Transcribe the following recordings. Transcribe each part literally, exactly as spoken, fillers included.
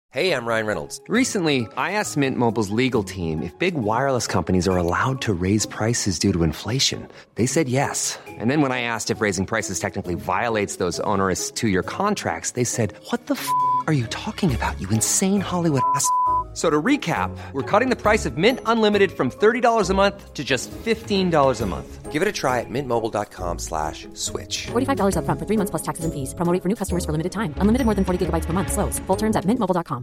Hey, I'm Ryan Reynolds. Recently, I asked Mint Mobile's legal team if big wireless companies are allowed to raise prices due to inflation. They said yes. And then when I asked if raising prices technically violates those onerous two-year contracts, they said, "What the f*** are you talking about, you insane Hollywood ass?" So to recap, we're cutting the price of Mint Unlimited from thirty dollars a month to just fifteen dollars a month. Give it a try at mintmobile.com slash switch. forty-five dollars up front for three months plus taxes and fees. Promo rate for new customers for limited time. Unlimited more than forty gigabytes per month. Slows full terms at mint mobile dot com.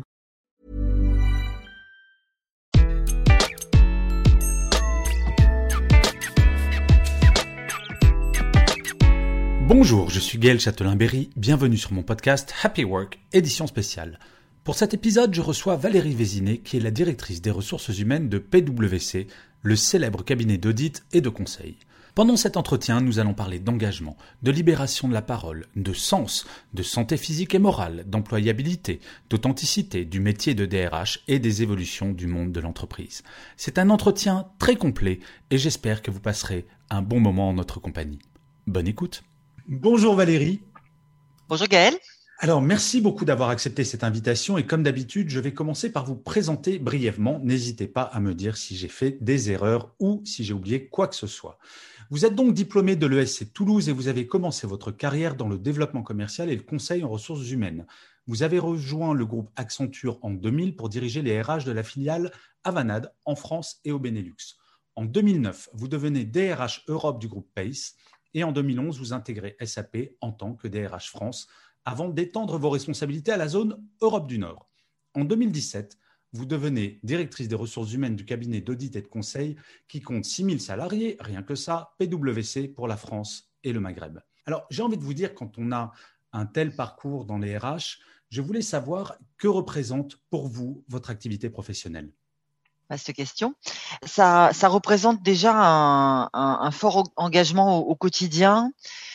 Bonjour, je suis Gaël Châtelain-Berry, bienvenue sur mon podcast Happy Work, édition spéciale. Pour cet épisode, je reçois Valérie Vézinet, qui est la directrice des ressources humaines de P W C, le célèbre cabinet d'audit et de conseil. Pendant cet entretien, nous allons parler d'engagement, de libération de la parole, de sens, de santé physique et morale, d'employabilité, d'authenticité, du métier de D R H et des évolutions du monde de l'entreprise. C'est un entretien très complet et j'espère que vous passerez un bon moment en notre compagnie. Bonne écoute. Bonjour Valérie. Bonjour Gaël. Alors, merci beaucoup d'avoir accepté cette invitation et comme d'habitude, je vais commencer par vous présenter brièvement. N'hésitez pas à me dire si j'ai fait des erreurs ou si j'ai oublié quoi que ce soit. Vous êtes donc diplômé de l'E S C Toulouse et vous avez commencé votre carrière dans le développement commercial et le conseil en ressources humaines. Vous avez rejoint le groupe Accenture en deux mille pour diriger les R H de la filiale Avanade en France et au Benelux. En deux mille neuf, vous devenez D R H Europe du groupe Pace et en deux mille onze, vous intégrez S A P en tant que D R H France avant d'étendre vos responsabilités à la zone Europe du Nord. En deux mille dix-sept, vous devenez directrice des ressources humaines du cabinet d'audit et de conseil qui compte six mille salariés, rien que ça, P W C pour la France et le Maghreb. Alors, j'ai envie de vous dire, quand on a un tel parcours dans les R H, je voulais savoir que représente pour vous votre activité professionnelle. Vaste question. Ça, ça représente déjà un, un, un fort engagement au, au quotidien.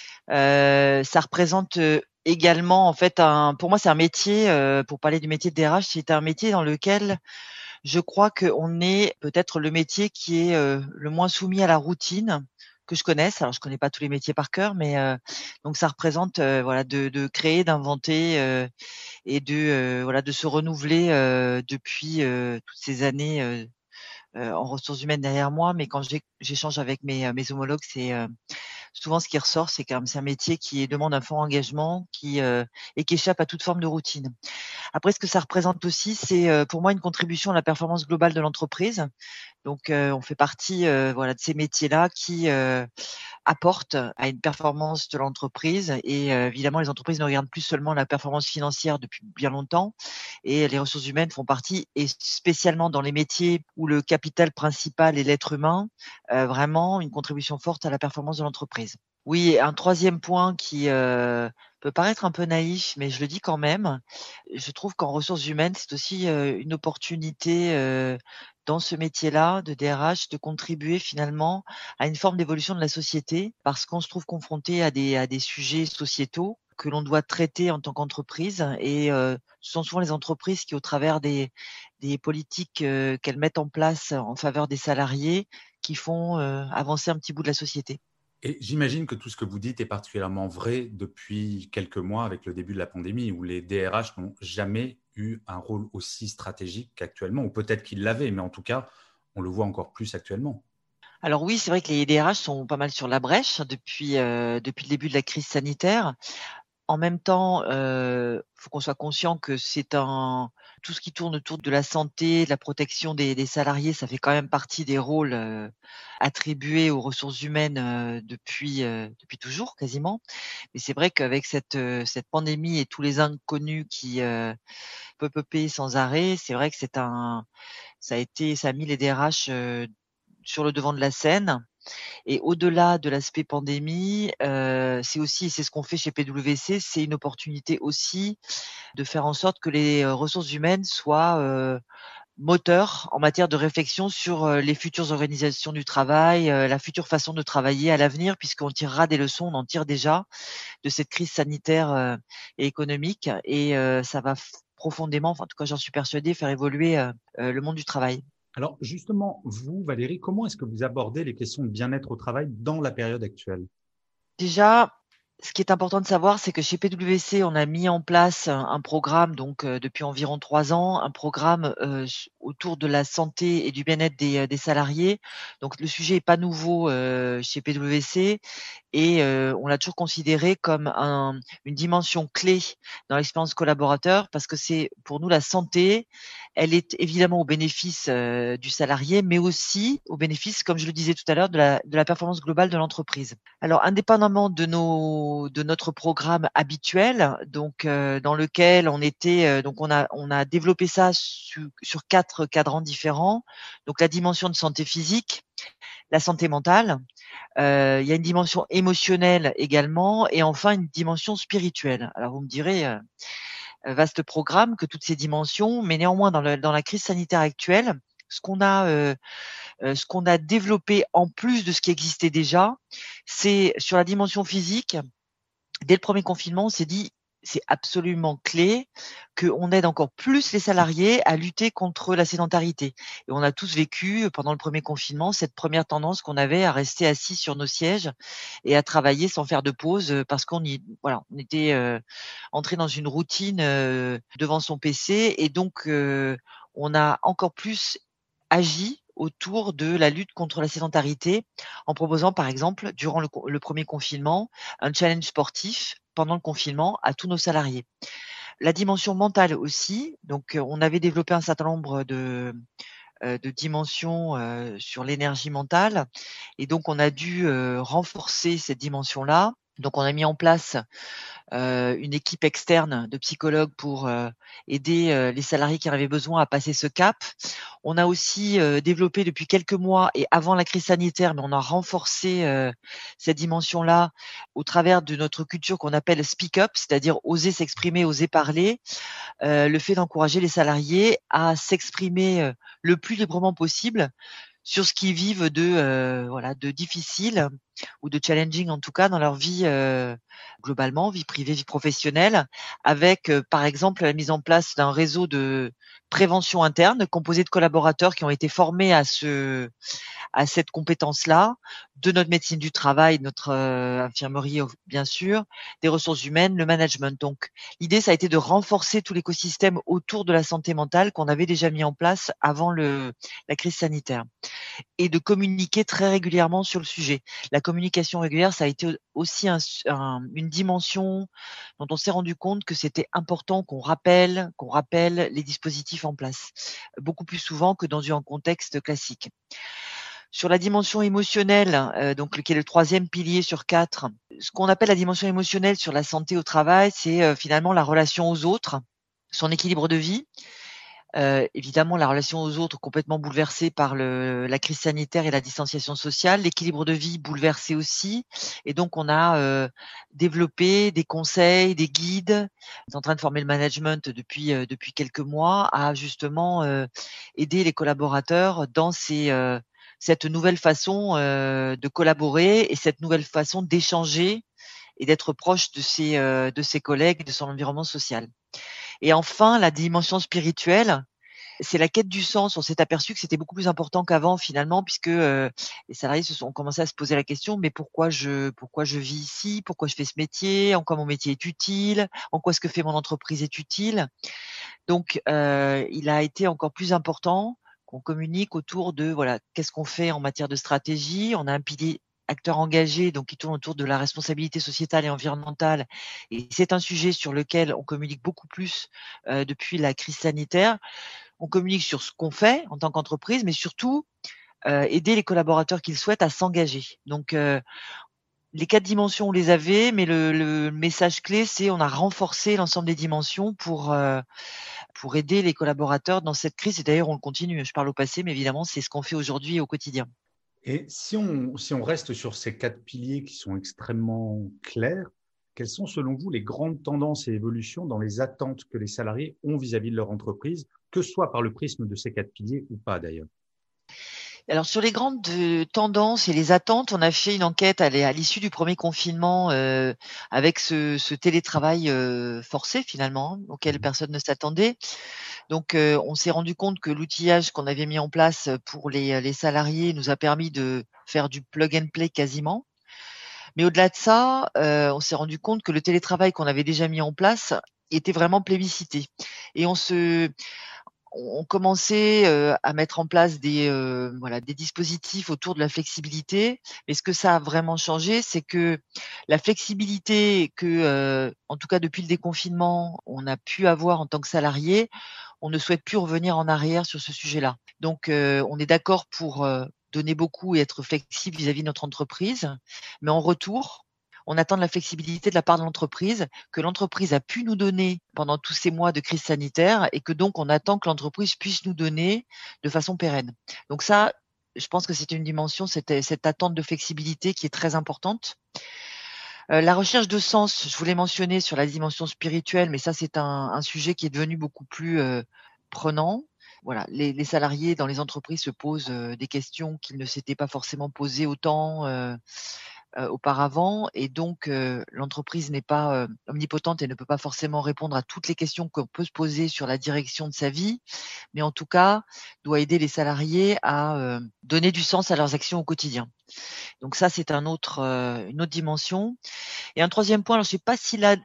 Euh, ça représente également, en fait, un, pour moi, c'est un métier, euh, pour parler du métier de D R H, c'est un métier dans lequel je crois qu'on est peut-être le métier qui est euh, le moins soumis à la routine que je connaisse. Alors, je connais pas tous les métiers par cœur, mais euh, donc ça représente, euh, voilà, de, de créer, d'inventer euh, et de, euh, voilà, de se renouveler euh, depuis euh, toutes ces années euh, euh, en ressources humaines derrière moi. Mais quand j'ai, j'échange avec mes, mes homologues, c'est euh, souvent ce qui ressort, c'est quand même c'est un métier qui demande un fort engagement, qui euh, et qui échappe à toute forme de routine. Après, ce que ça représente aussi, c'est euh, pour moi une contribution à la performance globale de l'entreprise. Donc, euh, on fait partie, euh, voilà, de ces métiers-là qui euh, apportent à une performance de l'entreprise. Et euh, évidemment, les entreprises ne regardent plus seulement la performance financière depuis bien longtemps. Et les ressources humaines font partie, et spécialement dans les métiers où le capital principal est l'être humain, euh, vraiment une contribution forte à la performance de l'entreprise. Oui, un troisième point qui euh, peut paraître un peu naïf, mais je le dis quand même. Je trouve qu'en ressources humaines, c'est aussi euh, une opportunité euh, dans ce métier-là de D R H de contribuer finalement à une forme d'évolution de la société parce qu'on se trouve confronté à des à des sujets sociétaux que l'on doit traiter en tant qu'entreprise et euh, ce sont souvent les entreprises qui, au travers des des politiques euh, qu'elles mettent en place en faveur des salariés, qui font euh, avancer un petit bout de la société. Et j'imagine que tout ce que vous dites est particulièrement vrai depuis quelques mois avec le début de la pandémie où les D R H n'ont jamais eu un rôle aussi stratégique qu'actuellement, ou peut-être qu'ils l'avaient, mais en tout cas, on le voit encore plus actuellement. Alors oui, c'est vrai que les D R H sont pas mal sur la brèche depuis euh, depuis le début de la crise sanitaire. En même temps, euh, faut qu'on soit conscient que c'est un tout ce qui tourne autour de la santé, de la protection des, des salariés, ça fait quand même partie des rôles euh, attribués aux ressources humaines euh, depuis euh, depuis toujours quasiment. Mais c'est vrai qu'avec cette euh, cette pandémie et tous les inconnus qui euh, peuvent peupler sans arrêt, c'est vrai que c'est un ça a été ça a mis les D R H euh, sur le devant de la scène. Et au-delà de l'aspect pandémie, euh, c'est aussi, c'est ce qu'on fait chez P W C, c'est une opportunité aussi de faire en sorte que les euh, ressources humaines soient euh, moteurs en matière de réflexion sur euh, les futures organisations du travail, euh, la future façon de travailler à l'avenir, puisqu'on tirera des leçons, on en tire déjà de cette crise sanitaire euh, et économique, et euh, ça va f- profondément, enfin, en tout cas j'en suis persuadée, faire évoluer euh, euh, le monde du travail. Alors justement, vous, Valérie, comment est-ce que vous abordez les questions de bien-être au travail dans la période actuelle ? Déjà, Ce qui est important de savoir, c'est que chez P W C, on a mis en place un, un programme, donc euh, depuis environ trois ans, un programme euh, s- autour de la santé et du bien-être des, euh, des salariés. Donc le sujet est pas nouveau euh, chez P W C et euh, on l'a toujours considéré comme un- une dimension clé dans l'expérience collaborateur parce que c'est pour nous la santé, elle est évidemment au bénéfice euh, du salarié, mais aussi au bénéfice, comme je le disais tout à l'heure, de la, de la performance globale de l'entreprise. Alors, indépendamment de nos de notre programme habituel, donc euh, dans lequel on était, euh, donc on a on a développé ça su- sur quatre cadrans différents. Donc la dimension de santé physique, la santé mentale, euh, il y a une dimension émotionnelle également, et enfin une dimension spirituelle. Alors vous me direz, euh, vaste programme que toutes ces dimensions, mais néanmoins dans, le- dans la crise sanitaire actuelle, ce qu'on a euh, euh, ce qu'on a développé en plus de ce qui existait déjà, c'est sur la dimension physique. Dès le premier confinement, on s'est dit c'est absolument clé qu'on aide encore plus les salariés à lutter contre la sédentarité. Et on a tous vécu pendant le premier confinement cette première tendance qu'on avait à rester assis sur nos sièges et à travailler sans faire de pause euh, parce qu'on y, voilà, on était euh, entré dans une routine euh, devant son P C et donc euh, on a encore plus agi autour de la lutte contre la sédentarité en proposant par exemple durant le, co- le premier confinement un challenge sportif pendant le confinement à tous nos salariés. La dimension mentale aussi, donc euh, on avait développé un certain nombre de, euh, de dimensions euh, sur l'énergie mentale et donc on a dû euh, renforcer cette dimension-là. Donc on a mis en place euh, une équipe externe de psychologues pour euh, aider euh, les salariés qui en avaient besoin à passer ce cap. On a aussi euh, développé depuis quelques mois et avant la crise sanitaire, mais on a renforcé euh, cette dimension-là au travers de notre culture qu'on appelle speak up, c'est-à-dire oser s'exprimer, oser parler, euh, le fait d'encourager les salariés à s'exprimer euh, le plus librement possible sur ce qu'ils vivent de euh, voilà de difficile ou de challenging en tout cas dans leur vie euh, globalement, vie privée, vie professionnelle, avec euh, par exemple la mise en place d'un réseau de prévention interne composé de collaborateurs qui ont été formés à ce à cette compétence-là, de notre médecine du travail, notre euh, infirmerie bien sûr, des ressources humaines, le management. Donc l'idée ça a été de renforcer tout l'écosystème autour de la santé mentale qu'on avait déjà mis en place avant le la crise sanitaire et de communiquer très régulièrement sur le sujet. La communication régulière, ça a été aussi un, un, une dimension dont on s'est rendu compte que c'était important qu'on rappelle, qu'on rappelle les dispositifs en place, beaucoup plus souvent que dans un contexte classique. Sur la dimension émotionnelle, euh, donc qui est le troisième pilier sur quatre, ce qu'on appelle la dimension émotionnelle sur la santé au travail, c'est euh, finalement la relation aux autres, son équilibre de vie. Euh, évidemment, la relation aux autres complètement bouleversée par le, la crise sanitaire et la distanciation sociale, l'équilibre de vie bouleversé aussi. Et donc, on a euh, développé des conseils, des guides. On est en train de former le management depuis euh, depuis quelques mois à justement euh, aider les collaborateurs dans ces euh, cette nouvelle façon euh, de collaborer et cette nouvelle façon d'échanger et d'être proche de ses euh, de ses collègues, de son environnement social. Et enfin, la dimension spirituelle, c'est la quête du sens. On s'est aperçu que c'était beaucoup plus important qu'avant finalement, puisque euh, les salariés se sont ont commencé à se poser la question, mais pourquoi je pourquoi je vis ici, pourquoi je fais ce métier, en quoi mon métier est utile, en quoi ce que fait mon entreprise est utile. Donc, euh, il a été encore plus important qu'on communique autour de voilà qu'est-ce qu'on fait en matière de stratégie. On a un pilier acteur engagé, donc qui tourne autour de la responsabilité sociétale et environnementale. Et c'est un sujet sur lequel on communique beaucoup plus euh, depuis la crise sanitaire. On communique sur ce qu'on fait en tant qu'entreprise, mais surtout euh, aider les collaborateurs qu'ils souhaitent à s'engager. Donc, euh, les quatre dimensions, on les avait, mais le, le message clé, c'est on a renforcé l'ensemble des dimensions pour euh, pour aider les collaborateurs dans cette crise. Et d'ailleurs, on le continue. Je parle au passé, mais évidemment, c'est ce qu'on fait aujourd'hui au quotidien. Et si on, si on reste sur ces quatre piliers qui sont extrêmement clairs, quelles sont selon vous les grandes tendances et évolutions dans les attentes que les salariés ont vis-à-vis de leur entreprise, que ce soit par le prisme de ces quatre piliers ou pas d'ailleurs? Alors sur les grandes euh, tendances et les attentes, on a fait une enquête à l'issue du premier confinement euh, avec ce, ce télétravail euh, forcé finalement, auquel personne ne s'attendait. Donc euh, on s'est rendu compte que l'outillage qu'on avait mis en place pour les, les salariés nous a permis de faire du plug and play quasiment. Mais au-delà de ça, euh, on s'est rendu compte que le télétravail qu'on avait déjà mis en place était vraiment plébiscité. Et on se, on commençait euh, à mettre en place des, euh, voilà, des dispositifs autour de la flexibilité. Mais ce que ça a vraiment changé, c'est que la flexibilité que, euh, en tout cas depuis le déconfinement, on a pu avoir en tant que salarié, on ne souhaite plus revenir en arrière sur ce sujet-là. Donc, euh, on est d'accord pour euh, donner beaucoup et être flexible vis-à-vis de notre entreprise, mais en retour, on attend de la flexibilité de la part de l'entreprise que l'entreprise a pu nous donner pendant tous ces mois de crise sanitaire et que donc on attend que l'entreprise puisse nous donner de façon pérenne. Donc ça, je pense que c'est une dimension, cette, cette attente de flexibilité qui est très importante. Euh, la recherche de sens, je voulais mentionner sur la dimension spirituelle, mais ça c'est un, un sujet qui est devenu beaucoup plus euh, prenant. Voilà, les, les salariés dans les entreprises se posent euh, des questions qu'ils ne s'étaient pas forcément posées autant euh, euh, auparavant, et donc euh, l'entreprise n'est pas euh, omnipotente et ne peut pas forcément répondre à toutes les questions qu'on peut se poser sur la direction de sa vie, mais en tout cas doit aider les salariés à euh, donner du sens à leurs actions au quotidien. Donc ça, c'est un autre, euh, une autre dimension. Et un troisième point, alors je ne sais pas s'il a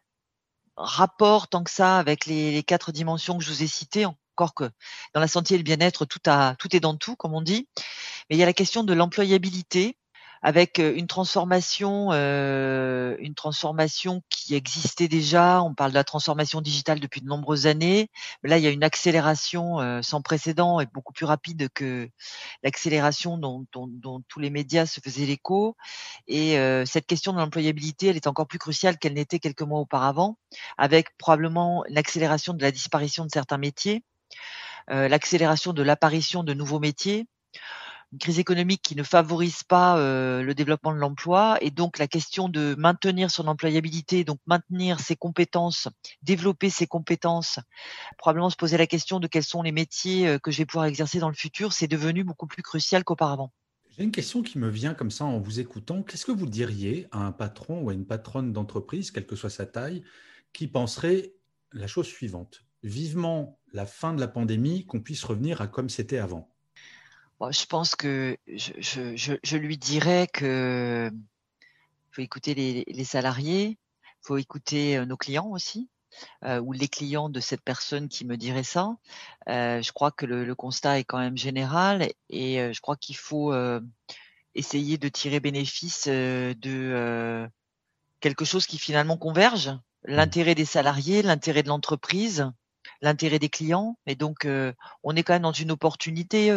rapport tant que ça avec les, les quatre dimensions que je vous ai citées, encore que dans la santé et le bien-être, tout, a, tout est dans tout, comme on dit. Mais il y a la question de l'employabilité, avec une transformation, euh, une transformation qui existait déjà. On parle de la transformation digitale depuis de nombreuses années. Mais là, il y a une accélération euh, sans précédent et beaucoup plus rapide que l'accélération dont, dont, dont tous les médias se faisaient l'écho. Et euh, cette question de l'employabilité, elle est encore plus cruciale qu'elle n'était quelques mois auparavant, avec probablement l'accélération de la disparition de certains métiers, euh, l'accélération de l'apparition de nouveaux métiers, une crise économique qui ne favorise pas euh, le développement de l'emploi, et donc la question de maintenir son employabilité, donc maintenir ses compétences, développer ses compétences, probablement se poser la question de quels sont les métiers que je vais pouvoir exercer dans le futur, c'est devenu beaucoup plus crucial qu'auparavant. J'ai une question qui me vient comme ça en vous écoutant. Qu'est-ce que vous diriez à un patron ou à une patronne d'entreprise, quelle que soit sa taille, qui penserait la chose suivante: vivement la fin de la pandémie, qu'on puisse revenir à comme c'était avant? Bon, je pense que je, je, je, je lui dirais que faut écouter les, les salariés, faut écouter nos clients aussi, euh, ou les clients de cette personne qui me dirait ça. Euh, je crois que le, le constat est quand même général, et euh, je crois qu'il faut euh, essayer de tirer bénéfice euh, de euh, quelque chose qui finalement converge, l'intérêt des salariés, l'intérêt de l'entreprise, l'intérêt des clients. Et donc, euh, on est quand même dans une opportunité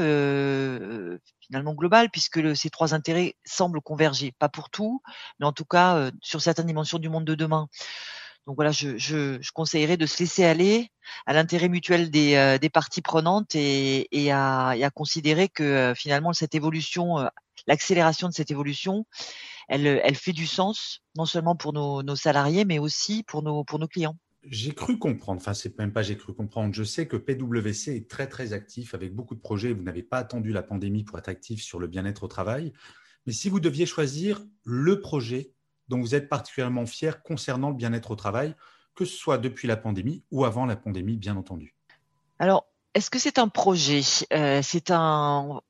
euh, finalement globale, puisque le, ces trois intérêts semblent converger. Pas pour tout, mais en tout cas euh, sur certaines dimensions du monde de demain. Donc voilà, je, je, je conseillerais de se laisser aller à l'intérêt mutuel des, euh, des parties prenantes, et, et, à, et à considérer que euh, finalement cette évolution, euh, l'accélération de cette évolution, elle, elle fait du sens, non seulement pour nos, nos salariés, mais aussi pour nos, pour nos clients. J'ai cru comprendre, enfin c'est même pas j'ai cru comprendre, je sais que P W C est très très actif avec beaucoup de projets. Vous n'avez pas attendu la pandémie pour être actif sur le bien-être au travail. Mais si vous deviez choisir le projet dont vous êtes particulièrement fier concernant le bien-être au travail, que ce soit depuis la pandémie ou avant la pandémie, bien entendu. Alors, est-ce que c'est un projet ? euh, C'est un...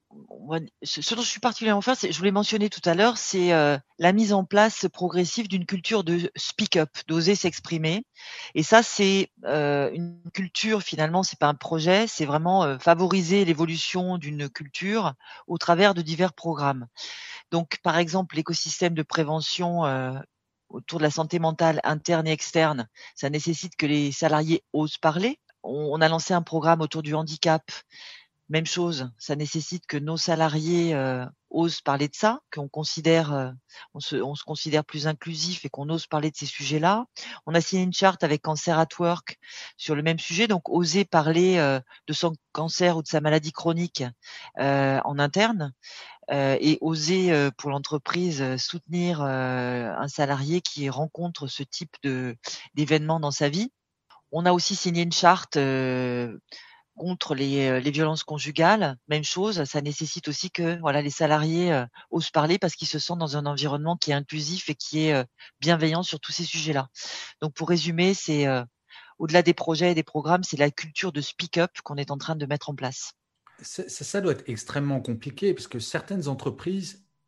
Ce dont je suis particulièrement fière, je vous l'ai mentionné tout à l'heure, c'est euh, la mise en place progressive d'une culture de speak up, d'oser s'exprimer. Et ça, c'est euh, une culture, finalement, c'est pas un projet, c'est vraiment euh, favoriser l'évolution d'une culture au travers de divers programmes. Donc, par exemple, l'écosystème de prévention euh, autour de la santé mentale interne et externe, ça nécessite que les salariés osent parler. On, on a lancé un programme autour du handicap. Même chose, ça nécessite que nos salariés euh, osent parler de ça, qu'on considère, euh, on, se, on se considère plus inclusif et qu'on ose parler de ces sujets-là. On a signé une charte avec Cancer at Work sur le même sujet, donc oser parler euh, de son cancer ou de sa maladie chronique euh, en interne, euh, et oser euh, pour l'entreprise soutenir euh, un salarié qui rencontre ce type de d'événement dans sa vie. On a aussi signé une charte euh, contre les, les violences conjugales, même chose, ça nécessite aussi que voilà les salariés euh, osent parler parce qu'ils se sentent dans un environnement qui est inclusif et qui est euh, bienveillant sur tous ces sujets-là. Donc pour résumer, c'est euh, au-delà des projets et des programmes, c'est la culture de speak-up qu'on est en train de mettre en place. Ça, ça doit être extrêmement compliqué parce que certaines entreprises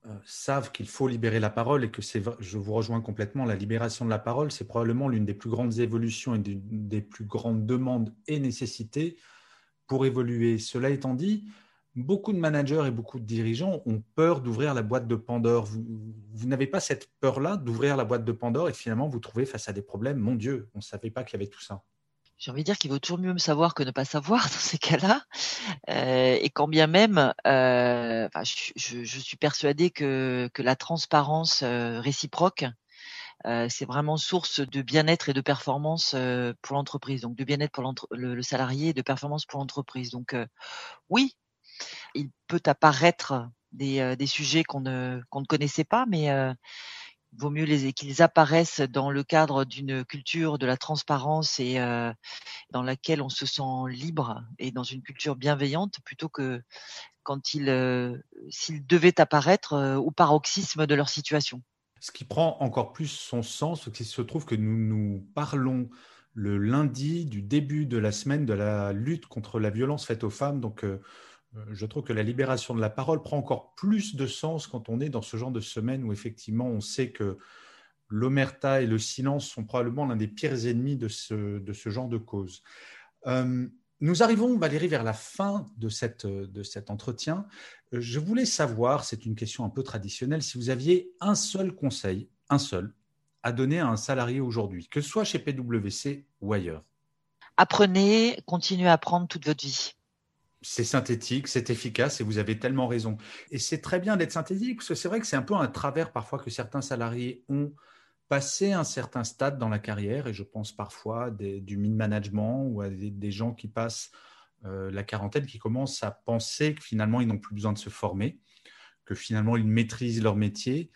euh, savent qu'il faut libérer la parole et que c'est, je vous rejoins complètement, la libération de la parole, c'est probablement l'une des plus grandes évolutions et des, des plus grandes demandes et nécessités pour évoluer. Cela étant dit, beaucoup de managers et beaucoup de dirigeants ont peur d'ouvrir la boîte de Pandore. Vous, vous n'avez pas cette peur-là d'ouvrir la boîte de Pandore et finalement vous trouvez face à des problèmes. Mon Dieu, on ne savait pas qu'il y avait tout ça. J'ai envie de dire qu'il vaut toujours mieux me savoir que ne pas savoir dans ces cas-là. Euh, et quand bien même, euh, enfin, je, je, je suis persuadée que, que la transparence euh, réciproque, euh, c'est vraiment source de bien-être et de performance euh, pour l'entreprise. Donc de bien-être pour le, le salarié et de performance pour l'entreprise. Donc euh, oui, il peut apparaître des, euh, des sujets qu'on ne, qu'on ne connaissait pas, mais euh, il vaut mieux les, qu'ils apparaissent dans le cadre d'une culture de la transparence et euh, dans laquelle on se sent libre et dans une culture bienveillante plutôt que quand ils, euh, s'ils devaient apparaître euh, au paroxysme de leur situation. Ce qui prend encore plus son sens, c'est qu'il se trouve que nous nous parlons le lundi du début de la semaine de la lutte contre la violence faite aux femmes. Donc, euh, je trouve que la libération de la parole prend encore plus de sens quand on est dans ce genre de semaine où effectivement on sait que l'omerta et le silence sont probablement l'un des pires ennemis de ce, de ce genre de cause. Euh, nous arrivons, Valérie, vers la fin de, cette, de cet entretien. Je voulais savoir, c'est une question un peu traditionnelle, si vous aviez un seul conseil, un seul, à donner à un salarié aujourd'hui, que ce soit chez P W C ou ailleurs. Apprenez, continuez à apprendre toute votre vie. C'est synthétique, c'est efficace et vous avez tellement raison. Et c'est très bien d'être synthétique parce que c'est vrai que c'est un peu un travers parfois que certains salariés ont passé un certain stade dans la carrière et je pense parfois des, du mid-management ou à des, des gens qui passent euh, la quarantaine qui commencent à penser que finalement ils n'ont plus besoin de se former, que finalement ils maîtrisent leur métier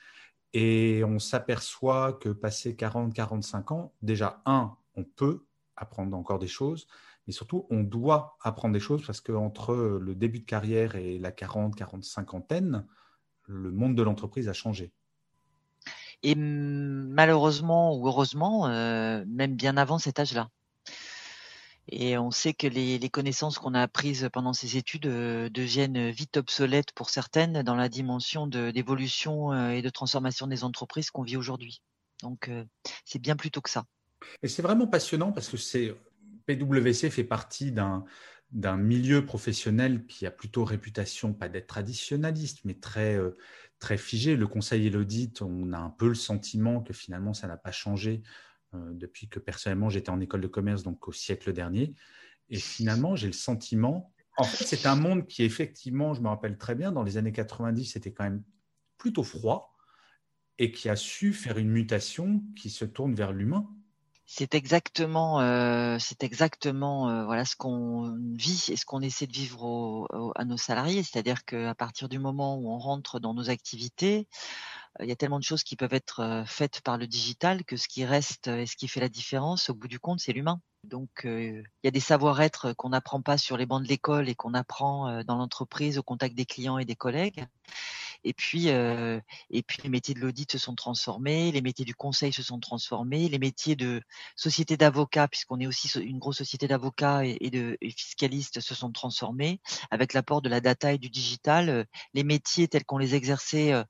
et on s'aperçoit que passé quarante à quarante-cinq ans, déjà un, on peut apprendre encore des choses. Mais surtout, on doit apprendre des choses parce qu'entre le début de carrière et la quarante, quarante-cinquantaine, le monde de l'entreprise a changé. Et malheureusement ou heureusement, euh, même bien avant cet âge-là. Et on sait que les, les connaissances qu'on a apprises pendant ces études euh, deviennent vite obsolètes pour certaines dans la dimension de, d'évolution euh, et de transformation des entreprises qu'on vit aujourd'hui. Donc, euh, c'est bien plus tôt que ça. Et c'est vraiment passionnant parce que c'est... P W C fait partie d'un, d'un milieu professionnel qui a plutôt réputation, pas d'être traditionnaliste, mais très, euh, très figé. Le conseil et l'audit, on a un peu le sentiment que finalement, ça n'a pas changé euh, depuis que personnellement, j'étais en école de commerce, donc au siècle dernier. Et finalement, j'ai le sentiment… En fait, c'est un monde qui, effectivement, je me rappelle très bien, dans les années quatre-vingt-dix, c'était quand même plutôt froid et qui a su faire une mutation qui se tourne vers l'humain. C'est exactement, euh, c'est exactement euh, voilà ce qu'on vit et ce qu'on essaie de vivre au, au, à nos salariés. C'est-à-dire qu'à partir du moment où on rentre dans nos activités, euh, il y a tellement de choses qui peuvent être euh, faites par le digital que ce qui reste et ce qui fait la différence, au bout du compte, c'est l'humain. Donc, euh, il y a des savoir-être qu'on n'apprend pas sur les bancs de l'école et qu'on apprend euh, dans l'entreprise au contact des clients et des collègues. Et puis, euh, et puis les métiers de l'audit se sont transformés, les métiers du conseil se sont transformés, les métiers de société d'avocats, puisqu'on est aussi une grosse société d'avocats et, et de et fiscalistes, se sont transformés avec l'apport de la data et du digital. Les métiers tels qu'on les exerçait euh,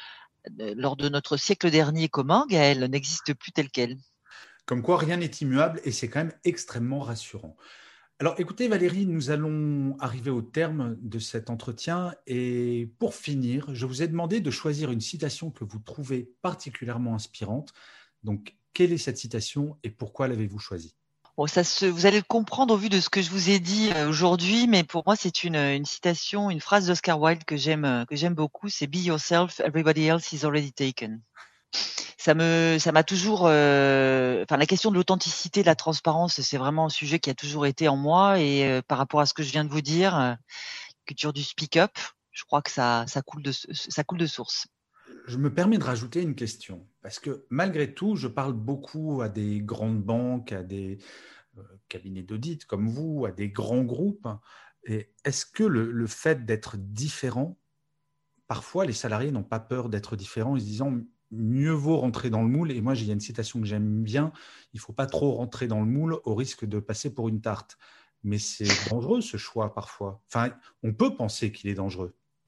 lors de notre siècle dernier commun, Gaël, n'existent plus tels quels. Comme quoi, rien n'est immuable et c'est quand même extrêmement rassurant. Alors, écoutez Valérie, nous allons arriver au terme de cet entretien et pour finir, je vous ai demandé de choisir une citation que vous trouvez particulièrement inspirante. Donc, quelle est cette citation et pourquoi l'avez-vous choisie ? Bon, ça se, vous allez le comprendre au vu de ce que je vous ai dit aujourd'hui, mais pour moi, c'est une, une citation, une phrase d'Oscar Wilde que j'aime, que j'aime beaucoup, c'est « Be yourself, everybody else is already taken ». Ça me, ça m'a toujours, euh, enfin la question de l'authenticité, de la transparence, c'est vraiment un sujet qui a toujours été en moi et euh, par rapport à ce que je viens de vous dire, euh, culture du speak-up, je crois que ça, ça coule de, ça coule de source. Je me permets de rajouter une question parce que malgré tout, je parle beaucoup à des grandes banques, à des euh, cabinets d'audit comme vous, à des grands groupes. Et est-ce que le, le fait d'être différent, parfois les salariés n'ont pas peur d'être différents en se disant mieux vaut rentrer dans le moule. Et moi, il y a une citation que j'aime bien, il ne faut pas trop rentrer dans le moule au risque de passer pour une tarte. Mais c'est dangereux ce choix parfois. Enfin, on peut penser qu'il est dangereux.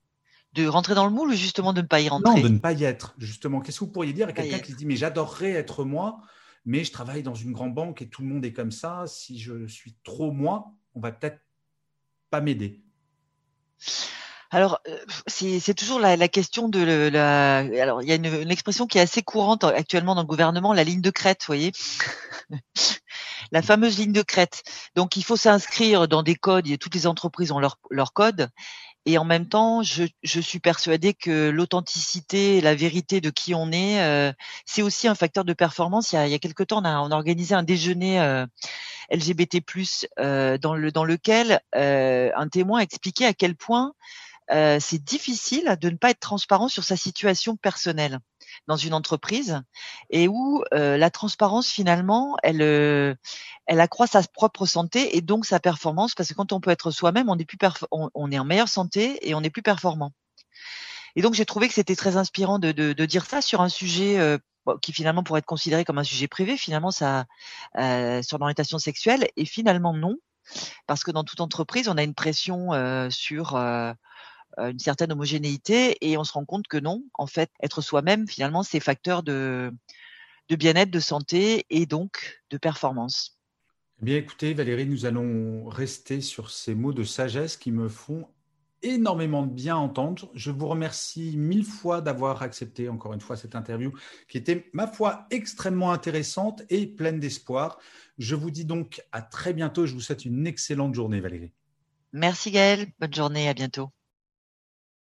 De rentrer dans le moule ou justement de ne pas y rentrer? Non, de ne pas y être, justement. Qu'est-ce que vous pourriez dire à Pas y quelqu'un être. qui se dit « mais j'adorerais être moi, mais je travaille dans une grande banque et tout le monde est comme ça. Si je suis trop moi, on va peut-être pas m'aider. » Alors, euh, c'est c'est toujours la, la question de le- la. Alors, il y a une, une expression qui est assez courante actuellement dans le gouvernement, la ligne de crête, vous voyez, la fameuse ligne de crête. Donc, il faut s'inscrire dans des codes. Et toutes les entreprises ont leur leur code. Et en même temps, je, je suis persuadée que l'authenticité, la vérité de qui on est, euh, c'est aussi un facteur de performance. Il y a, il y a quelque temps, on a, on a organisé un déjeuner euh, L G B T plus, euh, dans le dans lequel euh, un témoin expliquait à quel point euh, c'est difficile de ne pas être transparent sur sa situation personnelle dans une entreprise, et où euh, la transparence finalement, elle euh, elle accroît sa propre santé et donc sa performance, parce que quand on peut être soi-même, on est plus perf- on, on est en meilleure santé et on est plus performant. Et donc j'ai trouvé que c'était très inspirant de, de, de dire ça sur un sujet euh, bon, qui finalement pourrait être considéré comme un sujet privé, finalement ça euh, sur l'orientation sexuelle, et finalement non, parce que dans toute entreprise, on a une pression euh, sur euh, une certaine homogénéité, et on se rend compte que non, en fait, être soi-même, finalement, c'est facteur de, de bien-être, de santé et donc de performance. Eh bien, écoutez, Valérie, nous allons rester sur ces mots de sagesse qui me font énormément de bien entendre. Je vous remercie mille fois d'avoir accepté encore une fois cette interview qui était, ma foi, extrêmement intéressante et pleine d'espoir. Je vous dis donc à très bientôt. Je vous souhaite une excellente journée, Valérie. Merci Gaëlle, bonne journée, à bientôt.